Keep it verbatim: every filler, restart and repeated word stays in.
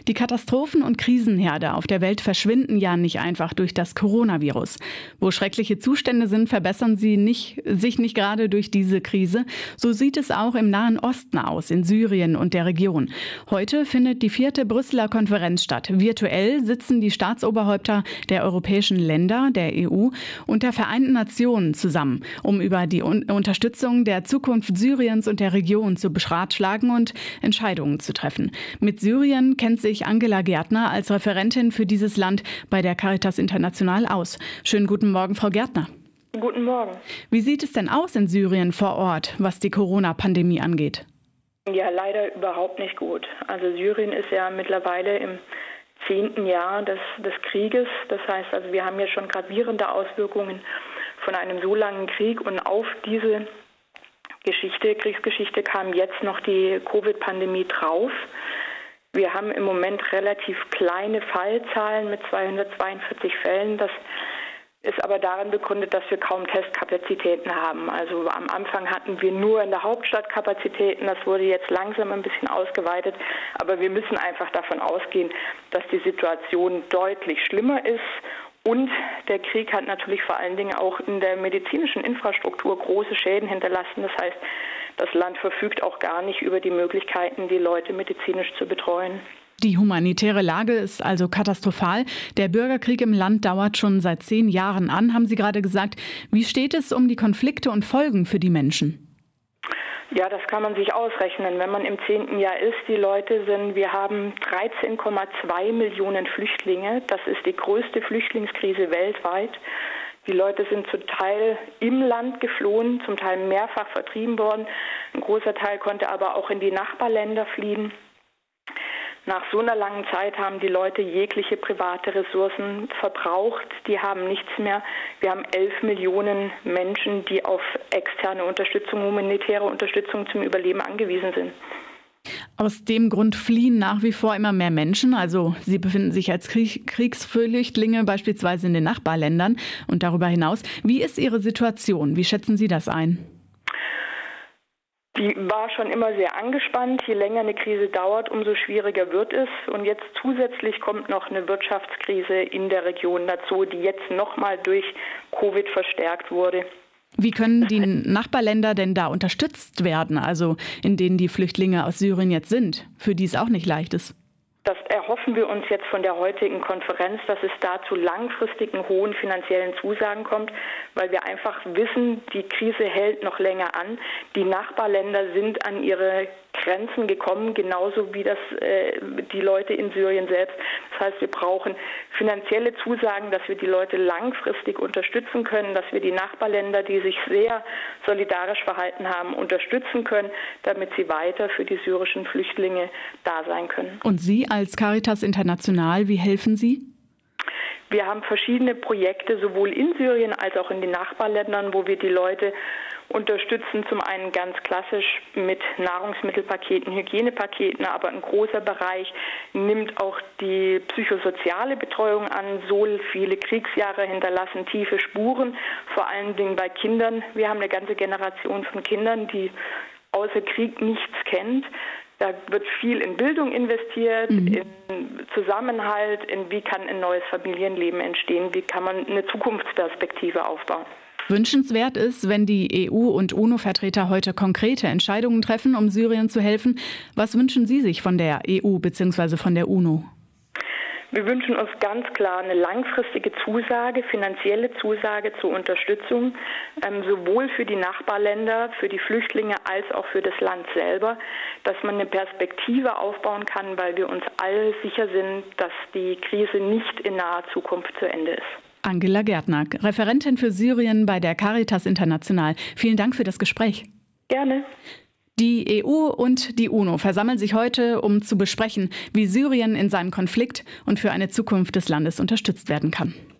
Die Katastrophen und Krisenherde auf der Welt verschwinden ja nicht einfach durch das Coronavirus. Wo schreckliche Zustände sind, verbessern sie nicht, sich nicht gerade durch diese Krise. So sieht es auch im Nahen Osten aus, in Syrien und der Region. Heute findet die vierte Brüsseler Konferenz statt. Virtuell sitzen die Staatsoberhäupter der europäischen Länder, der E U und der Vereinten Nationen zusammen, um über die Un- Unterstützung der Zukunft Syriens und der Region zu beratschlagen und Entscheidungen zu treffen. Mit Syrien kennt sich Angela Gärtner als Referentin für dieses Land bei der Caritas International aus. Schönen guten Morgen, Frau Gärtner. Guten Morgen. Wie sieht es denn aus in Syrien vor Ort, was die Corona-Pandemie angeht? Ja, leider überhaupt nicht gut. Also Syrien ist ja mittlerweile im zehnten Jahr des, des Krieges. Das heißt, also wir haben ja schon gravierende Auswirkungen von einem so langen Krieg und auf diese Geschichte, Kriegsgeschichte kam jetzt noch die Covid-Pandemie drauf. Wir haben im Moment relativ kleine Fallzahlen mit zweihundertzweiundvierzig Fällen. Das ist aber darin begründet, dass wir kaum Testkapazitäten haben. Also am Anfang hatten wir nur in der Hauptstadt Kapazitäten. Das wurde jetzt langsam ein bisschen ausgeweitet. Aber wir müssen einfach davon ausgehen, dass die Situation deutlich schlimmer ist. Und der Krieg hat natürlich vor allen Dingen auch in der medizinischen Infrastruktur große Schäden hinterlassen. Das heißt, das Land verfügt auch gar nicht über die Möglichkeiten, die Leute medizinisch zu betreuen. Die humanitäre Lage ist also katastrophal. Der Bürgerkrieg im Land dauert schon seit zehn Jahren an, haben Sie gerade gesagt. Wie steht es um die Konflikte und Folgen für die Menschen? Ja, das kann man sich ausrechnen, wenn man im zehnten Jahr ist. Die Leute sind, wir haben dreizehn Komma zwei Millionen Flüchtlinge. Das ist die größte Flüchtlingskrise weltweit. Die Leute sind zum Teil im Land geflohen, zum Teil mehrfach vertrieben worden. Ein großer Teil konnte aber auch in die Nachbarländer fliehen. Nach so einer langen Zeit haben die Leute jegliche private Ressourcen verbraucht. Die haben nichts mehr. Wir haben elf Millionen Menschen, die auf externe Unterstützung, humanitäre Unterstützung zum Überleben angewiesen sind. Aus dem Grund fliehen nach wie vor immer mehr Menschen. Also sie befinden sich als Krieg- Kriegsflüchtlinge beispielsweise in den Nachbarländern und darüber hinaus. Wie ist Ihre Situation? Wie schätzen Sie das ein? Die war schon immer sehr angespannt. Je länger eine Krise dauert, umso schwieriger wird es. Und jetzt zusätzlich kommt noch eine Wirtschaftskrise in der Region dazu, die jetzt nochmal durch Covid verstärkt wurde. Wie können die Nachbarländer denn da unterstützt werden, also in denen die Flüchtlinge aus Syrien jetzt sind, für die es auch nicht leicht ist? Das erhoffen wir uns jetzt von der heutigen Konferenz, dass es da zu langfristigen hohen finanziellen Zusagen kommt, weil wir einfach wissen, die Krise hält noch länger an. Die Nachbarländer sind an ihre Grenzen gekommen, genauso wie das äh, die Leute in Syrien selbst. Das heißt, wir brauchen finanzielle Zusagen, dass wir die Leute langfristig unterstützen können, dass wir die Nachbarländer, die sich sehr solidarisch verhalten haben, unterstützen können, damit sie weiter für die syrischen Flüchtlinge da sein können. Und Sie als Caritas International, wie helfen Sie? Wir haben verschiedene Projekte, sowohl in Syrien als auch in den Nachbarländern, wo wir die Leute unterstützen, zum einen ganz klassisch mit Nahrungsmittelpaketen, Hygienepaketen, aber ein großer Bereich nimmt auch die psychosoziale Betreuung an. So viele Kriegsjahre hinterlassen tiefe Spuren, vor allen Dingen bei Kindern. Wir haben eine ganze Generation von Kindern, die außer Krieg nichts kennt. Da wird viel in Bildung investiert, mhm. in Zusammenhalt, in wie kann ein neues Familienleben entstehen, wie kann man eine Zukunftsperspektive aufbauen. Wünschenswert ist, wenn die E U- und UNO-Vertreter heute konkrete Entscheidungen treffen, um Syrien zu helfen. Was wünschen Sie sich von der E U bzw. von der UNO? Wir wünschen uns ganz klar eine langfristige Zusage, finanzielle Zusage zur Unterstützung, ähm, sowohl für die Nachbarländer, für die Flüchtlinge als auch für das Land selber, dass man eine Perspektive aufbauen kann, weil wir uns alle sicher sind, dass die Krise nicht in naher Zukunft zu Ende ist. Angela Gärtner, Referentin für Syrien bei der Caritas International. Vielen Dank für das Gespräch. Gerne. Die E U und die UNO versammeln sich heute, um zu besprechen, wie Syrien in seinem Konflikt und für eine Zukunft des Landes unterstützt werden kann.